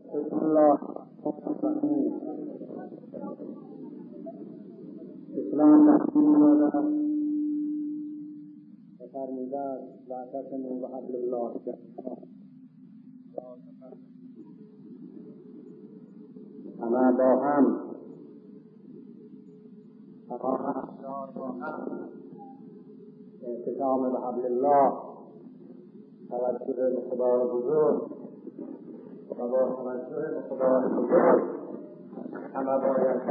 بسم الله الرحمن الرحیم. اسلام دستور داده و فرموده است واعتصموا بحبل الله جمیعا. همه با هم اعتصام به حبل الله، توجه به خدای بزرگ و با توجه به خدای بزرگ همه باید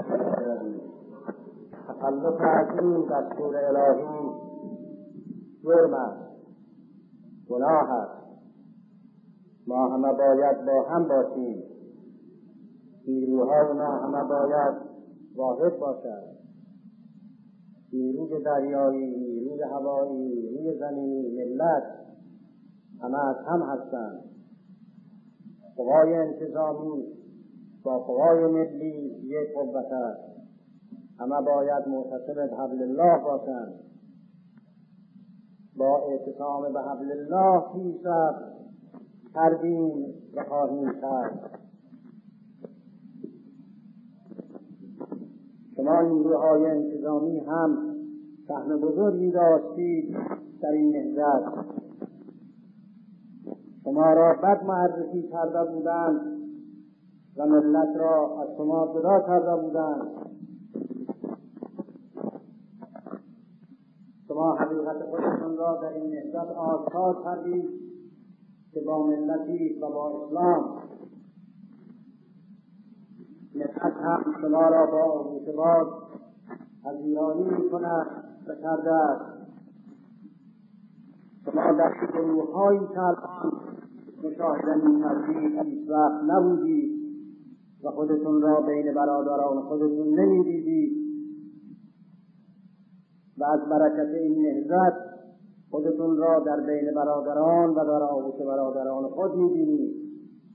تخلف از این دستور الهی جرم است، گناه است. ما همه باید با هم باشیم، نیروهای ما همه باید واحد باشد. نیروی دریایی، نیروی هوایی، نیروی زمینی، ملت همه از هم هستند. قوای انتظامی با قوای ملی یک قوت است. همه باید معتصم به حبل الله باشند. با اعتصام به حبل الله پیشرفت کردیم و خواهیم کرد. شما نیروهای انتظامی هم سهم بزرگی داشتید در این نهضت. شما را بد معرفی کرده بودند و ملت را از شما جدا کرده بودند. شما حقیقت خودتون را در این نهضت آشکار کردید که با ملتی و با اسلام. ملت هم شما را با اعتبار پذیرایی می‌کند و کرده است. شما در گروه‌هایی که الان مشاهده می‌کردید هیچ‌وقت نبودید و خودتون را بین برادران خودتون نمی‌دیدید و از برکت این نهضت خودتون را در بین برادران و در آغوش برادران خود می‌بینید.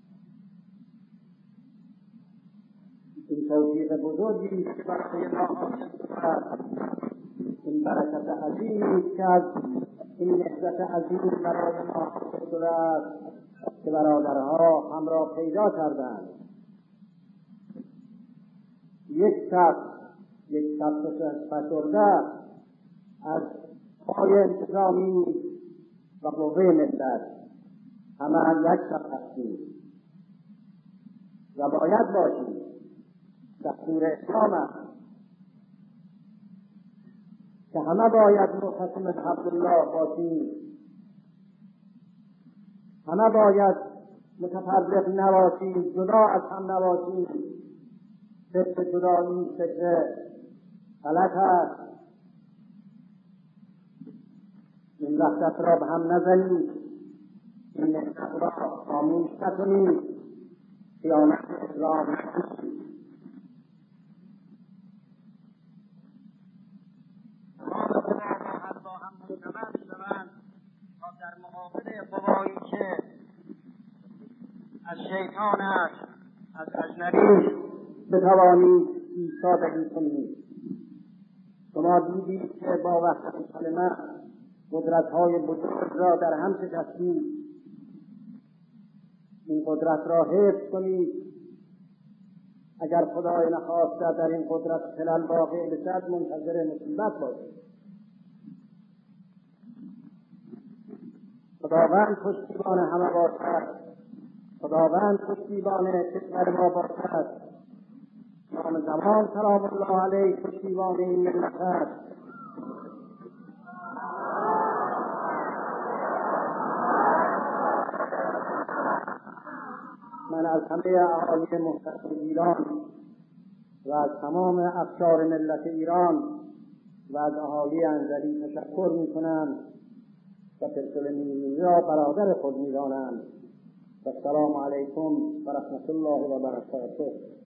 این توفیق بزرگی است که برای ما حاصل شد. این برکت عظیمی که از این نهضت عظیم برای ما حاصل شده است که برادرها هم را پیدا کردند. یک صف فشرده از قوای انتظامی و قوه ملت همه یک صف هستیم و باید باشیم. دستور اسلام است که همه باید معتصم به حبل الله باشیم. همه باید متفرق نباشیم، جدا از هم نباشیم. فکر جدایی فکر غلط است. این وحدت را به هم نزنید، این نهضت را خاموش نکنید، خیانت اسلام نکنید. در مقابل قوایی که از شیطان است، از اجنبی بتوانید ایستادگی کنید. شما دیدید که با وحدت کلمه قدرت‌های بزرگ را در هم شکستید. این قدرت را حفظ کنید. اگر خدای نخواسته در این قدرت خلل واقع بشد منتظر مصیبت باشید. خداوند پشتیبان همه باشد. خداوند پشتیبان کشور ما باشد. امام زمان سلام الله علیه پشتیبان این ملت است. من از همه اهالی محترم ایران و از تمام افشار ملت ایران و از اهالی انزلی تشکر میکنم و پرسلمی را برادر خود می‌دانند. السلام علیکم و رحمت الله و برکاته.